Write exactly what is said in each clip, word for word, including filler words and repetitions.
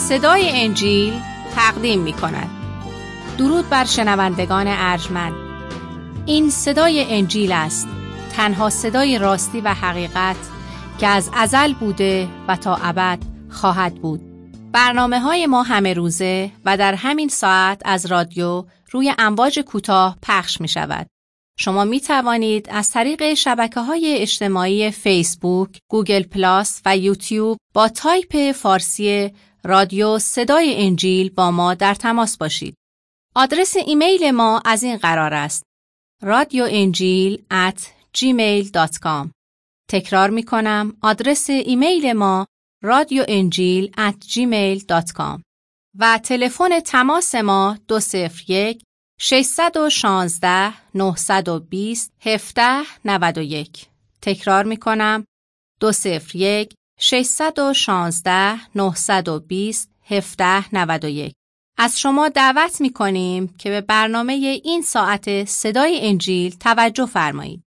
صدای انجیل تقدیم می کند. درود بر شنوندگان ارجمند. این صدای انجیل است، تنها صدای راستی و حقیقت که از ازل بوده و تا ابد خواهد بود. برنامه های ما همه روزه و در همین ساعت از رادیو روی امواج کوتاه پخش می شود. شما می توانید از طریق شبکه‌های اجتماعی فیسبوک، گوگل پلاس و یوتیوب با تایپ فارسی رادیو صدای انجیل با ما در تماس باشید. آدرس ایمیل ما از این قرار است: رادیو انجیل ات جیمیل دات کام. تکرار می کنم، آدرس ایمیل ما رادیو انجیل ات جیمیل دات کام و تلفن تماس ما دو صفر یک ششصد و شانزده نهصد و بیست هفده نود و یک. تکرار می کنم، دو صفر یک ششصد و شانزده نهصد و بیست هفده نود و یک. از شما دعوت می کنیم که به برنامه این ساعت صدای انجیل توجه فرمایید.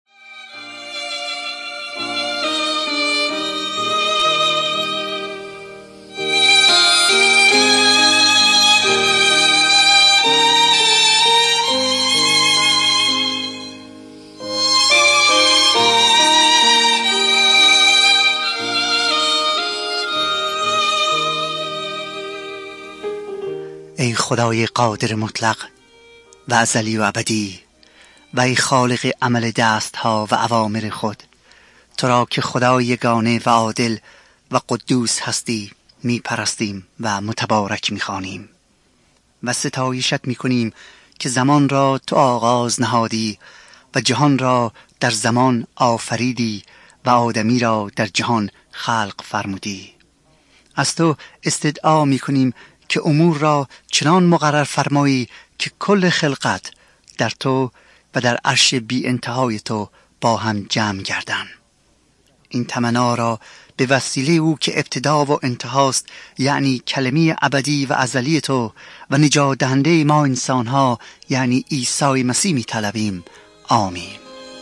ای خدای قادر مطلق و ازلی و ابدی و ای خالق عمل دست ها و اوامر خود، تو را که خدای یگانه و عادل و قدوس هستی می پرستیم و متبارک می خوانیم و ستایشت می کنیم که زمان را تو آغاز نهادی و جهان را در زمان آفریدی و آدمی را در جهان خلق فرمودی. از تو استدعا می کنیم که امور را چنان مقرر فرمایی که کل خلقت در تو و در عرش بی انتهای تو با هم جمع گردند. این تمنا را به وسیله او که ابتدا و انتهاست، یعنی کلمه ابدی و ازلی تو و نجات دهنده ما انسانها، یعنی عیسی مسیح می طلبیم. آمین.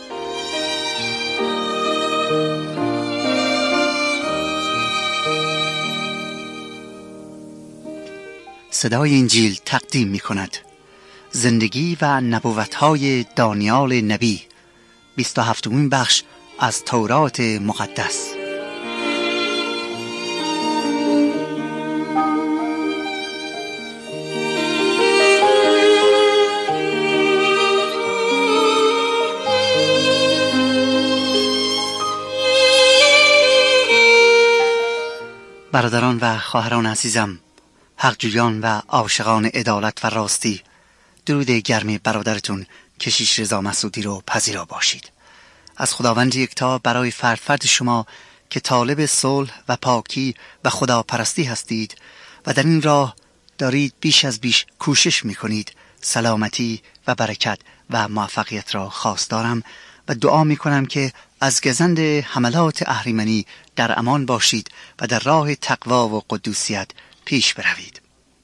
صدای انجیل تقدیم می کند زندگی و نبوت‌های دانیال نبی، بیست و هفتمین بخش از تورات مقدس. برادران و خواهران عزیزم، حقجویان و عاشقان عدالت و راستی، درود گرم برادرتون کشیش رضا مسعودی رو پذیرا باشید. از خداوند یکتا برای فرد فرد شما که طالب صلح و پاکی و خداپرستی هستید و در این راه دارید بیش از بیش کوشش میکنید، سلامتی و برکت و موفقیت را خواستارم و دعا میکنم که از گزند حملات اهریمنی در امان باشید و در راه تقوا و قدوسیت پیش بروید.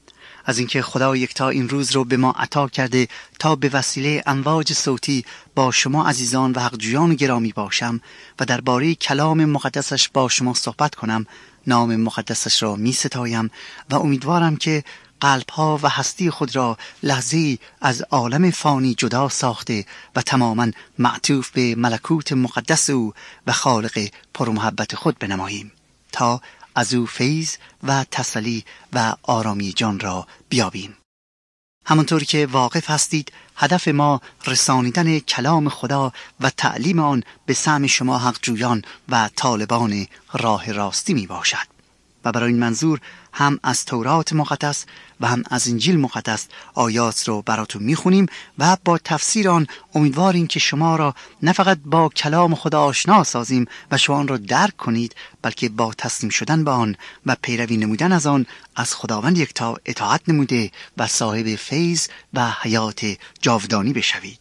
از اینکه خدا یکتا این روز رو به ما عطا کرده تا به وسیله امواج صوتی با شما عزیزان و حقجویان گرامی باشم و درباره کلام مقدسش با شما صحبت کنم، نام مقدسش را می ستایم و امیدوارم که قلبها و هستی خود را لحظه‌ای از عالم فانی جدا ساخته و تماماً معطوف به ملکوت مقدس او و خالق پرمحبت خود بنماییم تا از او فیض و تسلی و آرامی جان را بیابیم. همانطور که واقف هستید، هدف ما رسانیدن کلام خدا و تعلیم آن به سهم شما حقجویان و طالبان راه راستی می باشد و برای این منظور هم از تورات مقدس و هم از انجیل مقدس آیات رو براتون میخونیم و با تفسیر آن امیدواریم که شما را نه فقط با کلام خدا آشنا سازیم و شما آن را درک کنید، بلکه با تسلیم شدن به آن و پیروی نمودن از آن از خداوند یکتا اطاعت نموده و صاحب فیض و حیات جاودانی بشوید.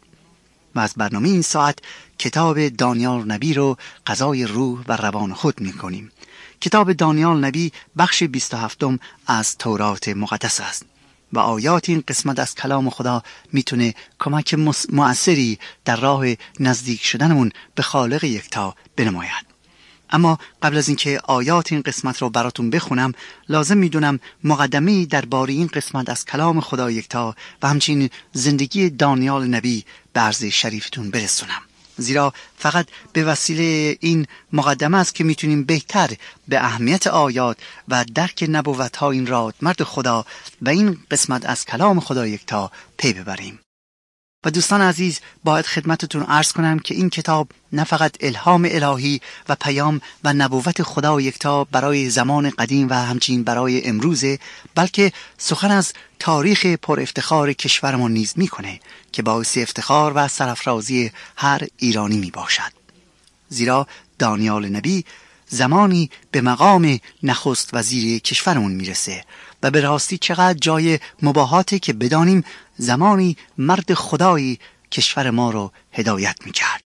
و از برنامه این ساعت کتاب دانیال نبی رو غذای روح و روان خود میکنیم. کتاب دانیال نبی بخش بیست و هفتم از تورات مقدس است و آیات این قسمت از کلام خدا میتونه کمک مؤثری در راه نزدیک شدنمون به خالق یکتا بنماید. اما قبل از اینکه آیات این قسمت رو براتون بخونم، لازم میدونم مقدمه‌ای درباره این قسمت از کلام خدا یکتا و همچنین زندگی دانیال نبی به عرض شریفتون برسونم. زیرا فقط به وسیله این مقدمه است که میتونیم بهتر به اهمیت آیات و درک نبوت‌ها این راد مرد خدا و این قسمت از کلام خدا یکتا پی ببریم. و دوستان عزیز، باید خدمتتون عرض کنم که این کتاب نه فقط الهام الهی و پیام و نبوت خدا یکتا برای زمان قدیم و همچنین برای امروزه، بلکه سخن از تاریخ پر افتخار کشورمان نیز میکنه که باعث افتخار و سرافرازی هر ایرانی می باشد. زیرا دانیال نبی زمانی به مقام نخست وزیر کشورمون میرسه و به راستی چقدر جای مباهاته که بدانیم زمانی مرد خدایی کشور ما رو هدایت میکرد.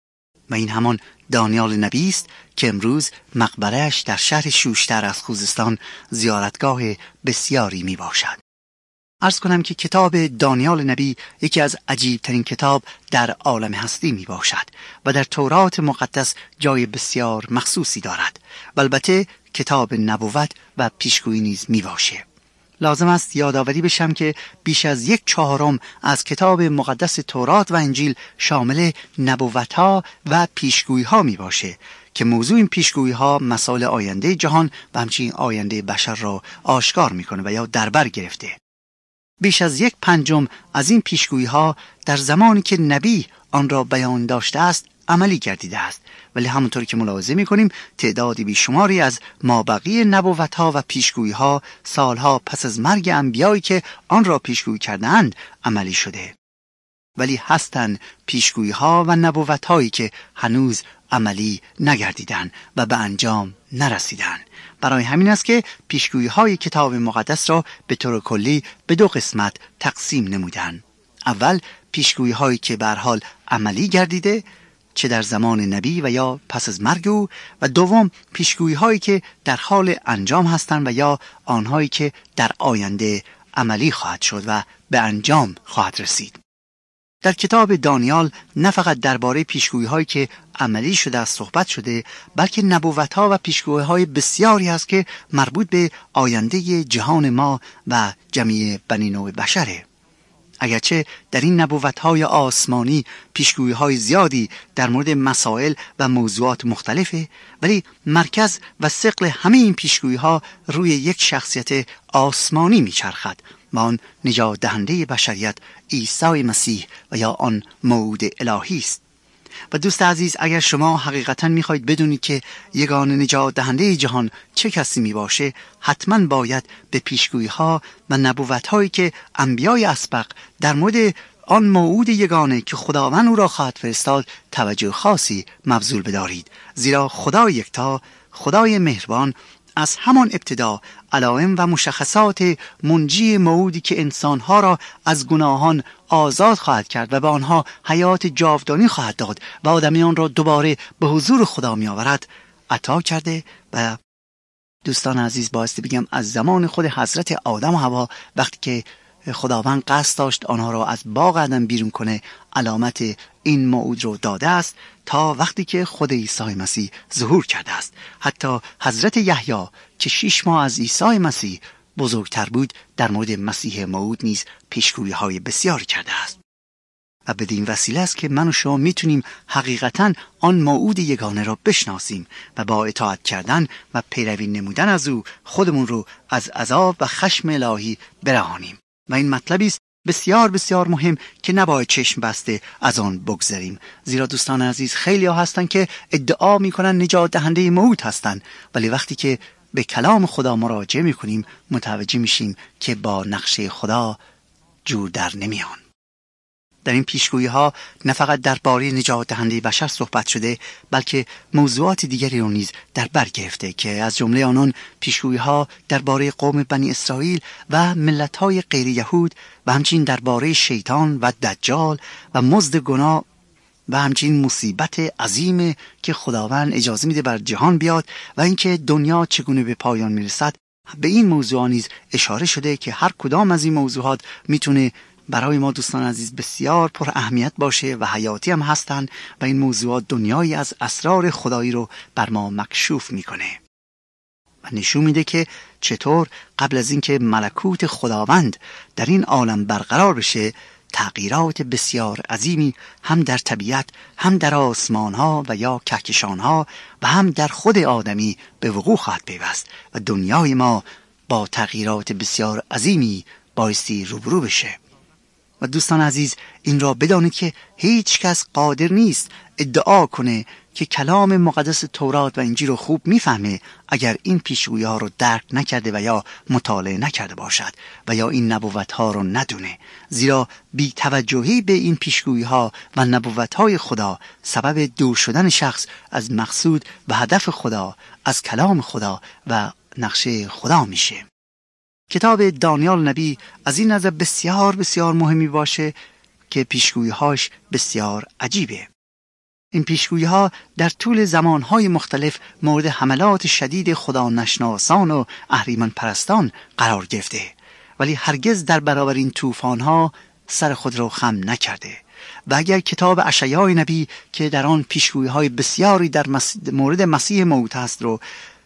و این همان دانیال نبی است که امروز مقبره‌اش در شهر شوشتر از خوزستان زیارتگاه بسیاری می باشد. عرض کنم که کتاب دانیال نبی یکی از عجیبترین کتاب در عالم هستی می باشد و در تورات مقدس جای بسیار مخصوصی دارد و البته کتاب نبوت و پیشگویی نیز می باشه. لازم است یادآوری بشم که بیش از یک چهارم از کتاب مقدس تورات و انجیل شامل نبوت‌ها و پیشگویی‌ها می باشه که موضوع این پیشگویی‌ها مسائل آینده جهان و همچنین آینده بشر را آشکار می‌کنه و یا در بر گرفته. بیش از یک پنجم از این پیشگویی‌ها در زمانی که نبی آن را بیان داشته است عملی گردیده است، ولی همونطور که ملاحظه می‌کنیم تعدادی بیشماری از مابقی نبوت‌ها و پیشگویی‌ها سالها پس از مرگ انبیایی که آن را پیشگویی کردند عملی شده. ولی هستند پیشگویی‌ها و نبوت‌هایی که هنوز عملی نگردیدند و به انجام نرسیدند. برای همین است که پیشگویی‌های کتاب مقدس را به طور کلی به دو قسمت تقسیم نمودند. اول پیشگویی‌هایی که به هر حال عملی گردیده، چه در زمان نبی و یا پس از مرگ او، و دوم پیشگویی‌هایی که در حال انجام هستند و یا آنهایی که در آینده عملی خواهد شد و به انجام خواهد رسید. در کتاب دانیال نه فقط درباره پیشگویی‌هایی که عملی شده است صحبت شده، بلکه نبوت‌ها و پیشگویی‌های بسیاری است که مربوط به آینده جهان ما و جمیع بنی نوع بشره. اگرچه در این نبوت‌های آسمانی پیشگویی‌های زیادی در مورد مسائل و موضوعات مختلفه، ولی مرکز و ثقل همه این پیشگویی‌ها روی یک شخصیت آسمانی میچرخد و آن نجات دهنده بشریت عیسی مسیح و یا آن موعود الهی است. و دوست عزیز، اگر شما حقیقتا میخواید بدونید که یگانه نجات دهنده جهان چه کسی می باشه، حتما باید به پیشگویی‌ها و نبوت‌هایی که انبیای اسبق در مورد آن موعود یگانه که خداوند او را خواهد فرستاد توجه خاصی مبذول بدارید. زیرا خدا یکتا، خدای مهربان، از همان ابتدا علائم و مشخصات منجی موعودی که انسانها را از گناهان آزاد خواهد کرد و به آنها حیات جاودانی خواهد داد و آدمیان را دوباره به حضور خدا می آورد عطا کرده. و دوستان عزیز، بایستی بگم از زمان خود حضرت آدم و حوا وقتی که خداوند قصد داشت آنها را از باغ عدن بیرون کنه علامت این موعود رو داده است تا وقتی که خود عیسی مسیح ظهور کرده است. حتی حضرت یحیی که شش ماه از عیسی مسیح بزرگتر بود در مورد مسیح موعود نیز پیشگویی‌های بسیاری کرده است. و بدین وسیله است که من و شما میتونیم حقیقتاً آن موعود یگانه را بشناسیم و با اطاعت کردن و پیروی نمودن از او خودمون رو از عذاب و خشم الهی برهانیم. و این مطلبی است بسیار بسیار مهم که نباید چشم بسته از آن بگذریم. زیرا دوستان عزیز، خیلی ها هستن که ادعا میکنن نجات دهنده موعود هستن، ولی وقتی که به کلام خدا مراجعه میکنیم متوجه میشیم که با نقشه خدا جور در نمیان. در این پیشگویی ها نه فقط درباره نجات دهنده بشر صحبت شده، بلکه موضوعات دیگری رو نیز در بر گرفته که از جمله آنان پیشگویی ها درباره قوم بنی اسرائیل و ملت های غیر یهود و همچنین درباره شیطان و دجال و مزد گناه و همچنین مصیبت عظیم که خداوند اجازه میده بر جهان بیاد و اینکه دنیا چگونه به پایان میرسد. به این موضوع نیز اشاره شده که هر کدام از این موضوعات میتونه برای ما دوستان عزیز بسیار پر اهمیت باشه و حیاتی هم هستن و این موضوعات دنیایی از اسرار خدایی رو بر ما مکشوف میکنه و نشون میده که چطور قبل از اینکه ملکوت خداوند در این عالم برقرار بشه تغییرات بسیار عظیمی هم در طبیعت، هم در آسمان ها و یا کهکشان ها و هم در خود آدمی به وقوع خواهد پیوست و دنیای ما با تغییرات بسیار عظیمی بایستی روبرو بشه. و دوستان عزیز این را بدانید که هیچ کس قادر نیست ادعا کنه که کلام مقدس تورات و انجیل رو خوب میفهمه اگر این پیشگویی ها رو درک نکرده و یا مطالعه نکرده باشد و یا این نبوت ها رو ندونه، زیرا بی توجهی به این پیشگویی ها و نبوت های خدا سبب دور شدن شخص از مقصود و هدف خدا، از کلام خدا و نقشه خدا میشه. کتاب دانیال نبی از این نظر بسیار بسیار مهمی باشه که پیشگویی‌هاش بسیار عجیبه. این پیشگویی‌ها در طول زمانهای مختلف مورد حملات شدید خدا نشناسان و اهریمن پرستان قرار گرفته، ولی هرگز در برابر این طوفان‌ها سر خود را خم نکرده. و اگر کتاب اشعیا نبی که در آن پیشگویی‌های بسیاری در مس... مورد مسیح موعود هست رو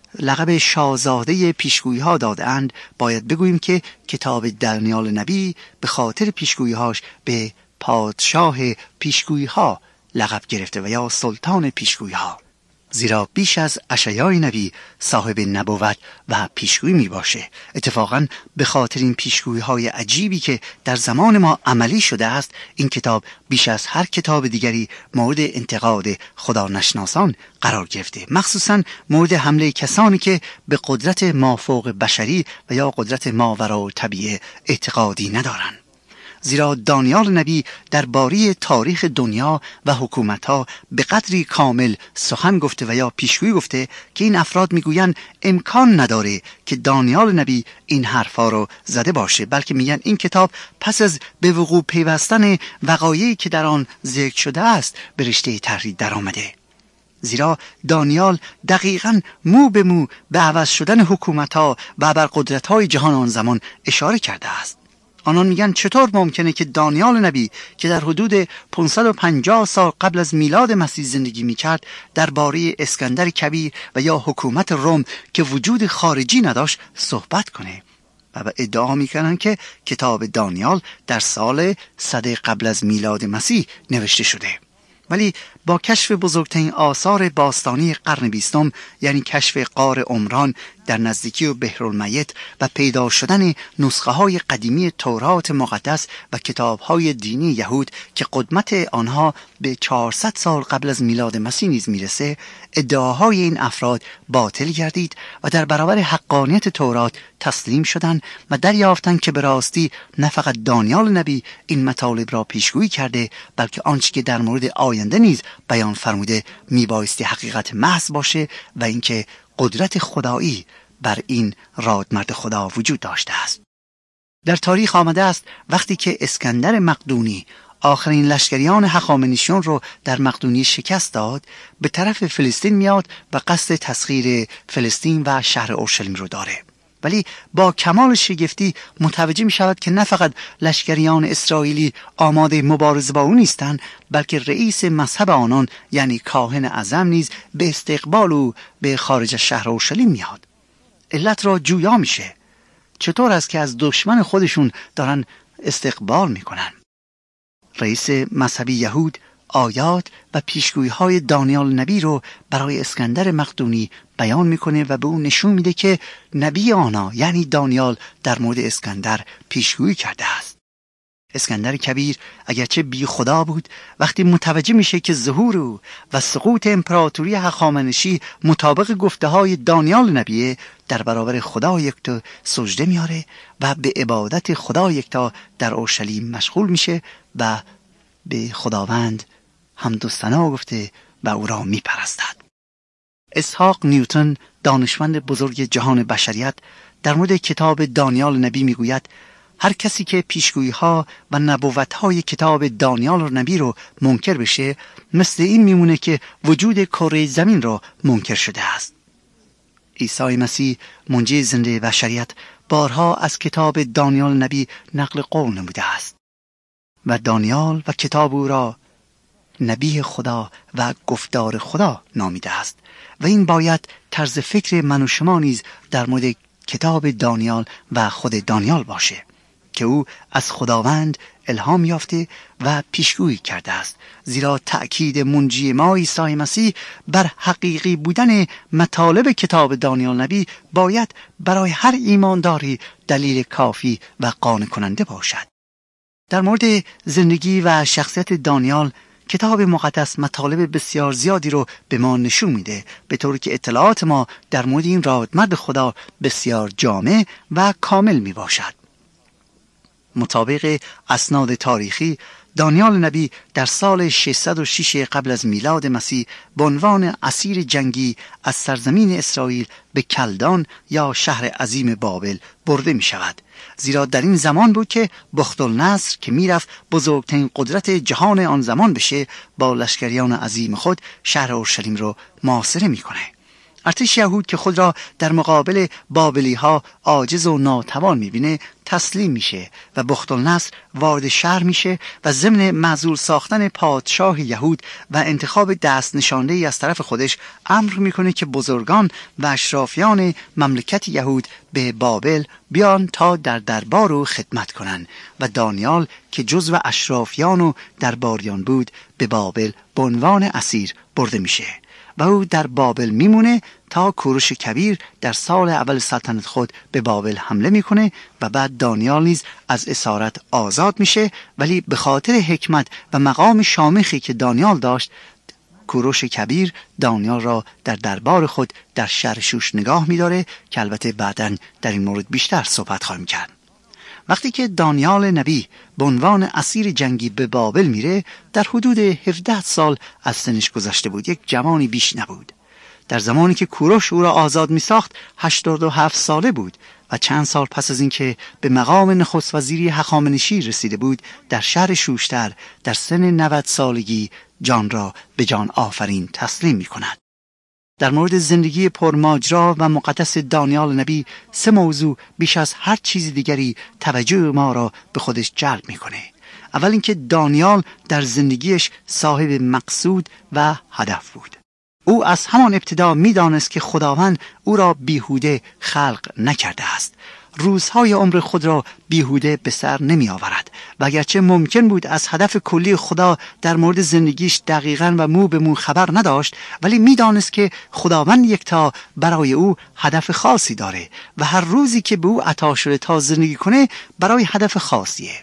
لقب شاهزاده پیشگویی ها دادند، باید بگوییم که کتاب دانیال نبی به خاطر پیشگویی هاش به پادشاه پیشگویی ها لقب گرفته و یا سلطان پیشگویی ها، زیرا بیش از اشعیا نبی صاحب نبوت و پیشگویی می باشه. اتفاقا به خاطر این پیشگویی های عجیبی که در زمان ما عملی شده است، این کتاب بیش از هر کتاب دیگری مورد انتقاد خدا نشناسان قرار گرفته، مخصوصا مورد حمله کسانی که به قدرت مافوق بشری و یا قدرت ماوراء طبیعه اعتقادی ندارند. زیرا دانیال نبی درباره تاریخ دنیا و حکومت‌ها به قدری کامل سخن گفته و یا پیشگویی گفته که این افراد میگویند امکان نداره که دانیال نبی این حرفا رو زده باشه، بلکه میگن این کتاب پس از به وقوع پیوستن وقایعی که در آن ذکر شده است به رشته تحرید در آمده. زیرا دانیال دقیقاً مو به مو به عوض شدن حکومت‌ها و ابرقدرت‌های جهان آن زمان اشاره کرده است. آنان میگن چطور ممکنه که دانیال نبی که در حدود پانصد و پنجاه سال قبل از میلاد مسیح زندگی میکرد درباره اسکندر کبیر و یا حکومت روم که وجود خارجی نداشت صحبت کنه و ادعا میکنن که کتاب دانیال در سال صد قبل از میلاد مسیح نوشته شده. ولی با کشف بزرگترین آثار باستانی قرن بیستم، یعنی کشف غار عمران در نزدیکی بحرالمیت و پیدا شدن نسخه های قدیمی تورات مقدس و کتاب های دینی یهود که قدمت آنها به چهارصد سال قبل از میلاد مسیح نیز میرسه، ادعاهای این افراد باطل گردید و در برابر حقانیت تورات تسلیم شدند و دریافتند که به راستی نه فقط دانیال نبی این مطالب را پیشگویی کرده، بلکه آنچه که در مورد آینده نیز بیان فرموده میبایستی حقیقت محض باشه و اینکه قدرت خدایی بر این رادمرد خدا وجود داشته است. در تاریخ آمده است وقتی که اسکندر مقدونی آخرین لشکریان هخامنشیان رو در مقدونیه شکست داد، به طرف فلسطین میاد و قصد تسخیر فلسطین و شهر اورشلیم رو داره، ولی با کمال شگفتی متوجه می شود که نه فقط لشکریان اسرائیلی آماده مبارزه با او نیستند، بلکه رئیس مذهب آنان یعنی کاهن اعظم نیز به استقبال او به خارج شهر اورشلیم میاد. علت را جویا میشه. چطور است که از دشمن خودشون دارن استقبال میکنن؟ رئیس مذهبی یهود آیات و پیشگویی های دانیال نبی رو برای اسکندر مقدونی بیان میکنه و به اون نشون میده که نبی آنها یعنی دانیال در مورد اسکندر پیشگویی کرده است. اسکندر کبیر اگرچه بی خدا بود، وقتی متوجه میشه که ظهور او و سقوط امپراتوری هخامنشی مطابق گفته های دانیال نبیه، در برابر خدا یکتا سجده میاره و به عبادت خدا یکتا در اورشلیم مشغول میشه و به خداوند حمد و ثنا گفته و او را میپرستد. اسحاق نیوتن دانشمند بزرگ جهان بشریت در مورد کتاب دانیال نبی میگوید هر کسی که پیشگویی ها و نبوت های کتاب دانیال نبی رو منکر بشه، مثل این میمونه که وجود کره زمین رو منکر شده است. عیسی مسیح منجی زنده بشریت بارها از کتاب دانیال نبی نقل قول نموده است. و دانیال و کتاب او را نبی خدا و گفتار خدا نامیده است و این باید طرز فکر من و شما نیز در مورد کتاب دانیال و خود دانیال باشه که او از خداوند الهام یافته و پیشگویی کرده است، زیرا تأکید منجی ما عیسی مسیح بر حقیقی بودن مطالب کتاب دانیال نبی باید برای هر ایمانداری دلیل کافی و قانع کننده باشد. در مورد زندگی و شخصیت دانیال کتاب مقدس مطالب بسیار زیادی رو به ما نشون میده، به طوری که اطلاعات ما در مورد این رادمرد خدا بسیار جامع و کامل می باشد. مطابق اسناد تاریخی، دانیال نبی در سال ششصد و شش قبل از میلاد مسیح به عنوان اسیر جنگی از سرزمین اسرائیل به کلدان یا شهر عظیم بابل برده می شود، زیرا در این زمان بود که بختالنصر که میرفت بزرگترین قدرت جهان آن زمان بشه با لشکریان عظیم خود شهر اورشلیم رو محاصره میکنه. ارتش یهود که خود را در مقابل بابلی ها عاجز و ناتوان میبینه تسلیم میشه و بختالنصر وارد شهر میشه و ضمن معزول ساختن پادشاه یهود و انتخاب دست نشانده ای از طرف خودش امر میکنه که بزرگان و اشرافیان مملکت یهود به بابل بیان تا در دربار و خدمت کنن و دانیال که جزو اشرافیان و درباریان بود به بابل به عنوان اسیر برده میشه و او در بابل میمونه تا کوروش کبیر در سال اول سلطنت خود به بابل حمله میکنه و بعد دانیال نیز از اسارت آزاد میشه، ولی به خاطر حکمت و مقام شامخی که دانیال داشت کوروش کبیر دانیال را در دربار خود در شهر شوش نگاه میداره که البته بعداً در این مورد بیشتر صحبت خواهیم کرد. وقتی که دانیال نبی به عنوان اسیر جنگی به بابل میره در حدود هفده سال از سنش گذشته بود، یک جوانی بیش نبود. در زمانی که کوروش او را آزاد می ساخت هشتاد و هفت ساله بود و چند سال پس از اینکه به مقام نخست وزیری هخامنشی رسیده بود در شهر شوشتر در سن نود سالگی جان را به جان آفرین تسلیم می کند. در مورد زندگی پرماجرا و مقدس دانیال نبی سه موضوع بیش از هر چیز دیگری توجه ما را به خودش جلب میکنه. اول اینکه دانیال در زندگیش صاحب مقصود و هدف بود. او از همان ابتدا میدانست که خداوند او را بیهوده خلق نکرده است. روزهای عمر خود را بیهوده به سر نمی آورد و اگرچه ممکن بود از هدف کلی خدا در مورد زندگیش دقیقاً و مو به مو خبر نداشت، ولی می دانست که خداوند یکتا برای او هدف خاصی داره و هر روزی که به او عطا شده تا زندگی کنه برای هدف خاصیه.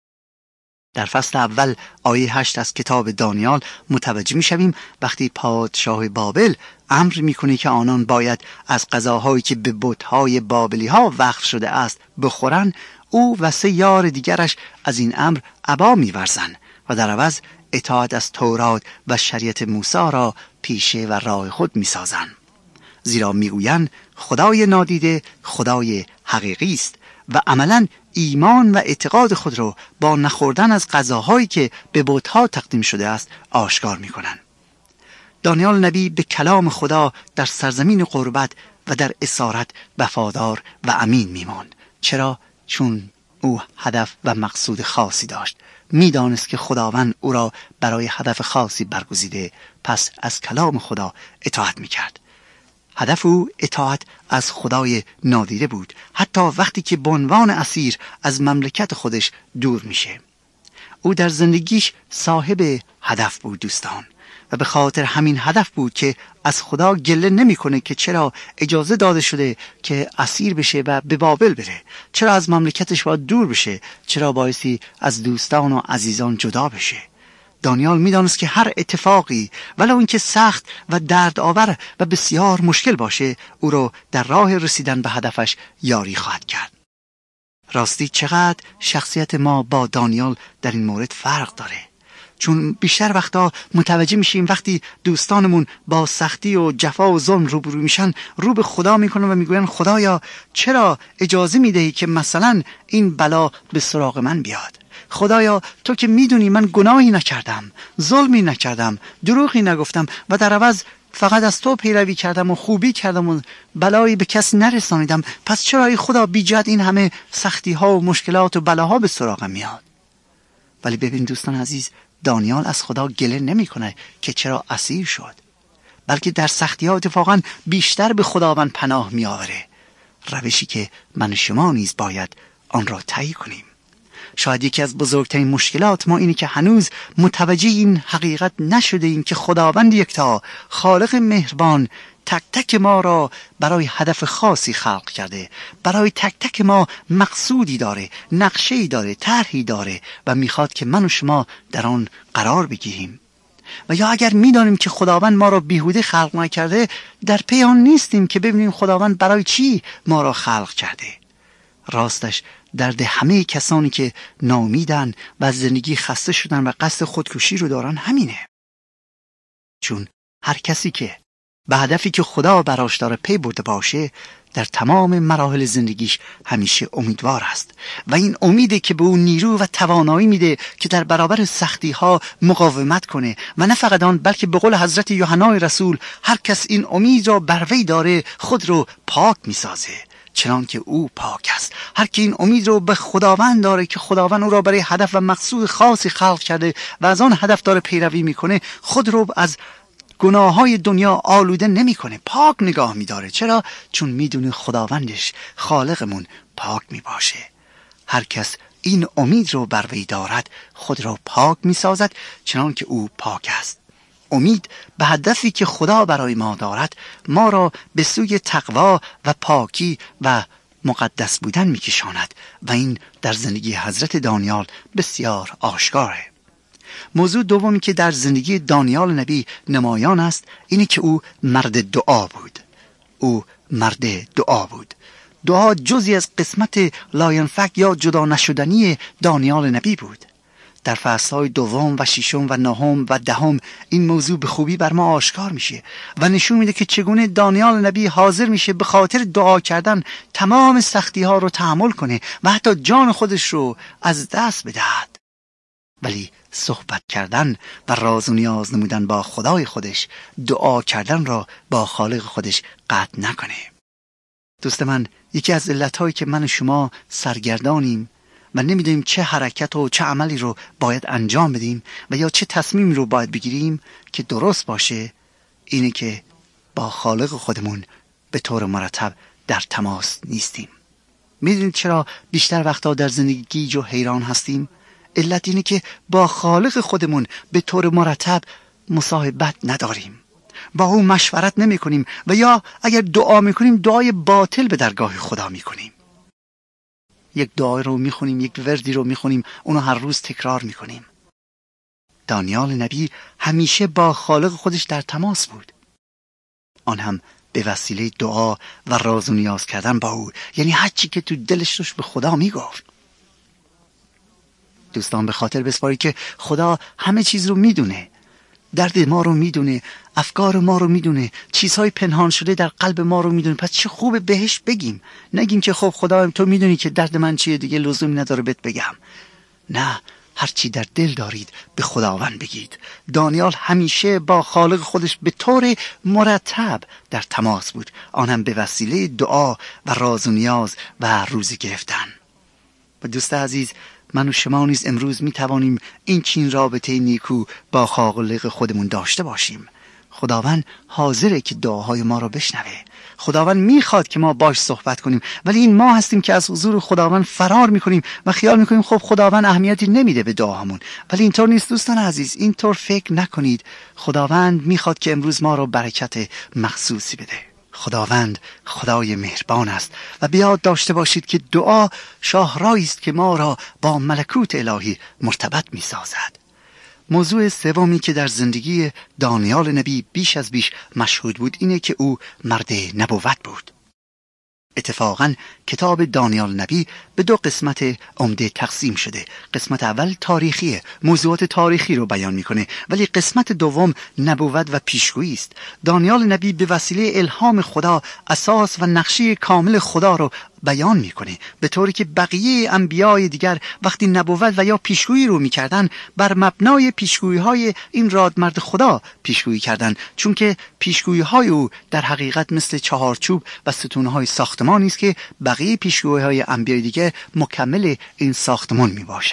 در فصل اول آیه هشت از کتاب دانیال متوجه می شویم وقتی پادشاه بابل امر می کنه که آنان باید از غذاهایی که به بت‌های بابلی ها وقف شده است بخورن، او و سه یار دیگرش از این امر ابا می ورزن و در عوض اطاعت از تورات و شریعت موسی را پیشه و راه خود می سازن. زیرا می گویند خدای نادیده خدای حقیقی است و عملاً ایمان و اعتقاد خود را با نخوردن از غذاهایی که به بت‌ها تقدیم شده است آشکار می‌کنند. دانیال نبی به کلام خدا در سرزمین غربت و در اسارت وفادار و امین می‌ماند. چرا؟ چون او هدف و مقصود خاصی داشت. می‌دانست که خداوند او را برای هدف خاصی برگزیده، پس از کلام خدا اطاعت می‌کرد. هدف او اطاعت از خدای نادیده بود، حتی وقتی که به عنوان اسیر از مملکت خودش دور میشه. او در زندگیش صاحب هدف بود دوستان، و به خاطر همین هدف بود که از خدا گله نمیکنه که چرا اجازه داده شده که اسیر بشه و به بابل بره، چرا از مملکتش باید دور بشه، چرا بایستی از دوستان و عزیزان جدا بشه. دانیال میدانست که هر اتفاقی ولو اینکه سخت و دردآور و بسیار مشکل باشه او را در راه رسیدن به هدفش یاری خواهد کرد. راستی چقدر شخصیت ما با دانیال در این مورد فرق داره، چون بیشتر وقتا متوجه میشیم وقتی دوستانمون با سختی و جفا و ظلم روبرو میشن رو به خدا میکنن و میگوین خدایا چرا اجازه میدهی که مثلا این بلا به سراغ من بیاد؟ خدایا تو که میدونی من گناهی نکردم، ظلمی نکردم، دروغی نگفتم و در عوض فقط از تو پیروی کردم و خوبی کردم و بلایی به کسی نرسانیدم، پس چرا ای خدا بی جهت این همه سختی ها و مشکلات و بلاها به سراغم میاد؟ ولی ببین دوستان عزیز، دانیال از خدا گله نمی کنه که چرا اسیر شد، بلکه در سختی ها اتفاقا بیشتر به خداوند پناه می آوره. روشی که من و شما نیز باید آن را طی کنیم. شاید یکی از بزرگترین مشکلات ما اینه که هنوز متوجه این حقیقت نشده ایم که خداوند یکتا، خالق مهربان، تک تک ما را برای هدف خاصی خلق کرده، برای تک تک ما مقصودی داره، نقشه‌ای داره، طرحی داره و میخواد که من و شما در آن قرار بگیریم. و یا اگر میدانیم که خداوند ما را بیهوده خلق نکرده، در پی آن نیستیم که ببینیم خداوند برای چی ما را خلق کرده. راستش درد همه کسانی که ناامیدن و از زندگی خسته شدن و قصد خودکشی رو دارن همینه. چون هر کسی که به هدفی که خدا براش داره پی برده باشه، در تمام مراحل زندگیش همیشه امیدوار است و این امیده که به اون نیرو و توانایی میده که در برابر سختی ها مقاومت کنه. و نه فقط آن، بلکه به قول حضرت یوحنا رسول، هر کس این امید را بر وی داره خود رو پاک میسازه چنان که او پاک است. هر کی این امید رو به خداوند داره که خداوند او را برای هدف و مقصود خاصی خلق کرده و از آن هدف داره پیروی میکنه، خود رو از گناه های دنیا آلوده نمی کنه، پاک نگاه می داره. چرا؟ چون می دونه خداوندش، خالقمون، پاک می باشه. هر کس این امید رو بر وی دارد خود را پاک می سازد چنان که او پاک است. امید به هدفی که خدا برای ما دارد ما را به سوی تقوا و پاکی و مقدس بودن می کشاند و این در زندگی حضرت دانیال بسیار آشکاره. موضوع دومی که در زندگی دانیال نبی نمایان است اینه که او مرد دعا بود. او مرد دعا بود. دعا جزئی از قسمت لاینفک یا جدا نشدنی دانیال نبی بود. در فصلهای دوم و ششم و نهم و دهم این موضوع به خوبی بر ما آشکار میشه و نشون میده که چگونه دانیال نبی حاضر میشه به خاطر دعا کردن تمام سختی ها رو تحمل کنه و حتی جان خودش رو از دست بدهد. ولی صحبت کردن و راز و نیاز نمودن با خدای خودش، دعا کردن را با خالق خودش قطع نکنه. دوست من، یکی از علتهایی که من و شما سرگردانیم و نمیدونیم چه حرکت و چه عملی رو باید انجام بدیم و یا چه تصمیمی رو باید بگیریم که درست باشه، اینه که با خالق خودمون به طور مرتب در تماس نیستیم. میدونید چرا بیشتر وقتا در زندگی گیج و حیران هستیم؟ علت اینه که با خالق خودمون به طور مرتب مصاحبت نداریم، با او مشورت نمی کنیم و یا اگر دعا می کنیم دعای باطل به درگاه خدا می کنیم. یک دعای رو می خونیم، یک وردی رو می خونیم، اونو هر روز تکرار می کنیم. دانیال نبی همیشه با خالق خودش در تماس بود، آن هم به وسیله دعا و راز و نیاز کردن با او، یعنی هر چی که تو دلش داشت به خدا می گفت. دوستان، به خاطر بسپاری که خدا همه چیز رو میدونه، درد ما رو میدونه، افکار ما رو میدونه، چیزهای پنهان شده در قلب ما رو میدونه. پس چه خوبه بهش بگیم، نگیم که خب خدا تو میدونی که درد من چیه، دیگه لزومی نداره بهت بگم. نه، هر چی در دل دارید به خداوند بگید. دانیال همیشه با خالق خودش به طور مرتب در تماس بود، آن هم به وسیله دعا و راز و نیاز و روزی گرفتن. و دوست عزیز، من و شما نیز امروز می توانیم این چین رابطه نیکو با خالق خودمون داشته باشیم. خداوند حاضره که دعاهای ما را بشنوه. خداوند میخواد که ما باش صحبت کنیم، ولی این ما هستیم که از حضور خداوند فرار میکنیم و خیال میکنیم خب خداوند اهمیتی نمیده به دعاهامون. ولی اینطور نیست دوستان عزیز، اینطور فکر نکنید. خداوند میخواد که امروز ما را برکت مخصوصی بده. خداوند خدای مهربان است و بیاد داشته باشید که دعا شاهرایی است که ما را با ملکوت الهی مرتبط می سازد. موضوع سومی که در زندگی دانیال نبی بیش از بیش مشهود بود اینه که او مرد نبوت بود. اتفاقاً کتاب دانیال نبی به دو قسمت عمده تقسیم شده. قسمت اول تاریخیه، موضوعات تاریخی رو بیان میکنه، ولی قسمت دوم نبوت و پیشگویی است. دانیال نبی به وسیله الهام خدا اساس و نقشه کامل خدا رو بیان میکنه، به طوری که بقیه انبیای دیگر وقتی نبوت و یا پیشگویی رو میکردن بر مبنای پیشگویی های این رادمرد خدا پیشگویی کردن، چون که پیشگویی های او در حقیقت مثل چهارچوب و ستونهای ساختمانی است که بقیه پیشگویی های انبیای دیگر مکمل این ساختمان میباشند.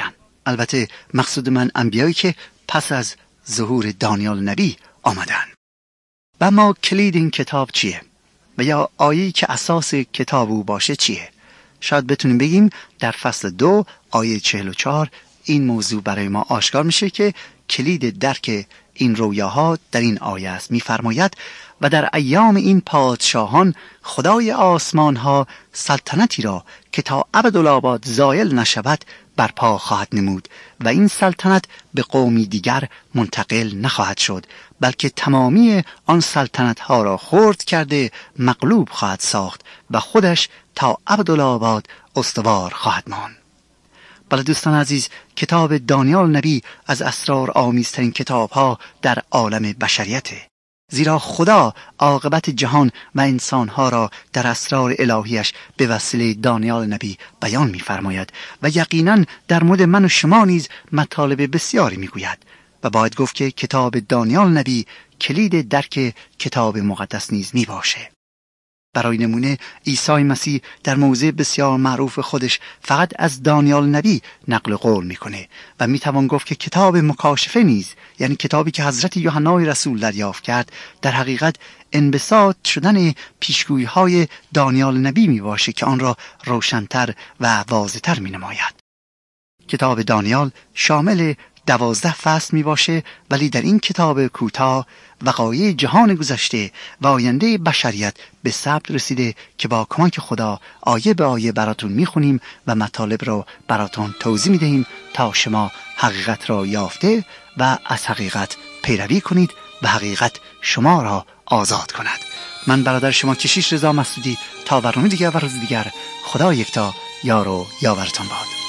البته مقصود من انبیایی که پس از ظهور دانیال نبی آمدن. و ما کلید این کتاب چیه؟ و یا آیه‌ای که اساس کتاب او باشه چیه؟ شاید بتونیم بگیم در فصل دو آیه چهل و چهار این موضوع برای ما آشکار میشه که کلید درک این رویاها در این آیه است. می‌فرماید و در ایام این پادشاهان خدای آسمان ها سلطنتی را که تا ابدالآباد زایل نشود برپا خواهد نمود و این سلطنت به قومی دیگر منتقل نخواهد شد، بلکه تمامی آن سلطنت ها را خرد کرده مغلوب خواهد ساخت و خودش تا ابدالآباد استوار خواهد ماند. بله دوستان عزیز، کتاب دانیال نبی از اسرار آمیزترین کتاب ها در عالم بشریته، زیرا خدا عاقبت جهان و انسانها را در اسرار الهیش به وسیله دانیال نبی بیان می‌فرماید و یقیناً در مورد من و شما نیز مطالب بسیاری می‌گوید و باید گفت که کتاب دانیال نبی کلید درک کتاب مقدس نیز می‌باشه. برای نمونه عیسی مسیح در موضع بسیار معروف خودش فقط از دانیال نبی نقل قول میکنه و میتوان گفت که کتاب مکاشفه نیز، یعنی کتابی که حضرت یوحنای رسول دریافت کرد، در حقیقت انبساط شدن پیشگویی های دانیال نبی میباشه که آن را روشن‌تر و واضح‌تر مینماید. کتاب دانیال شامل دوازده فصل می باشه، ولی در این کتاب کوتاه وقایع جهان گذشته و آینده بشریت به ثبت رسیده که با کمک خدا آیه به آیه براتون می خونیم و مطالب را براتون توضیح می دهیم تا شما حقیقت را یافته و از حقیقت پیروی کنید و حقیقت شما را آزاد کند. من برادر شما کشیش رضا مسعودی تا برنامه دیگر و روز دیگر، خدا یکتا یار و یاورتان باد.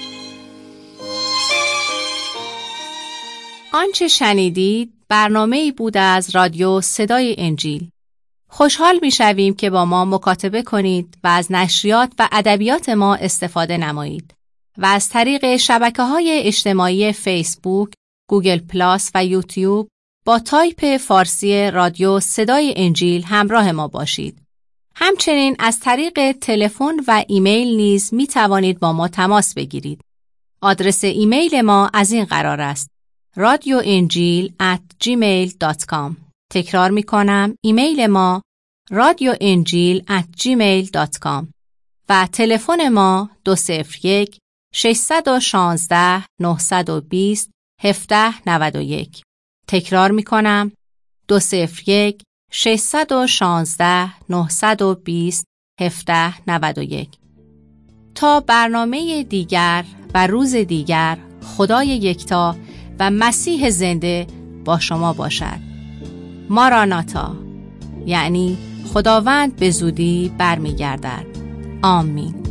آنچه شنیدید برنامه‌ای بود از رادیو صدای انجیل. خوشحال می‌شویم که با ما مکاتبه کنید و از نشریات و ادبیات ما استفاده نمایید و از طریق شبکه‌های اجتماعی فیسبوک، گوگل پلاس و یوتیوب با تایپ فارسی رادیو صدای انجیل همراه ما باشید. همچنین از طریق تلفن و ایمیل نیز می‌توانید با ما تماس بگیرید. آدرس ایمیل ما از این قرار است: رادیو انجیل ات جیمیل دات کام. تکرار می کنم، ایمیل ما رادیو انجیل ات جیمیل دات کام و تلفن ما دو صفر یک شش یک شش نه دو صفر هفت نه یک. تکرار می کنم، دو صفر یک شش یک شش نه دو صفر هفت نه یک. تا برنامه دیگر و روز دیگر، خدای یکتا و مسیح زنده با شما باشد. ماراناتا، یعنی خداوند به زودی برمیگردد. آمین.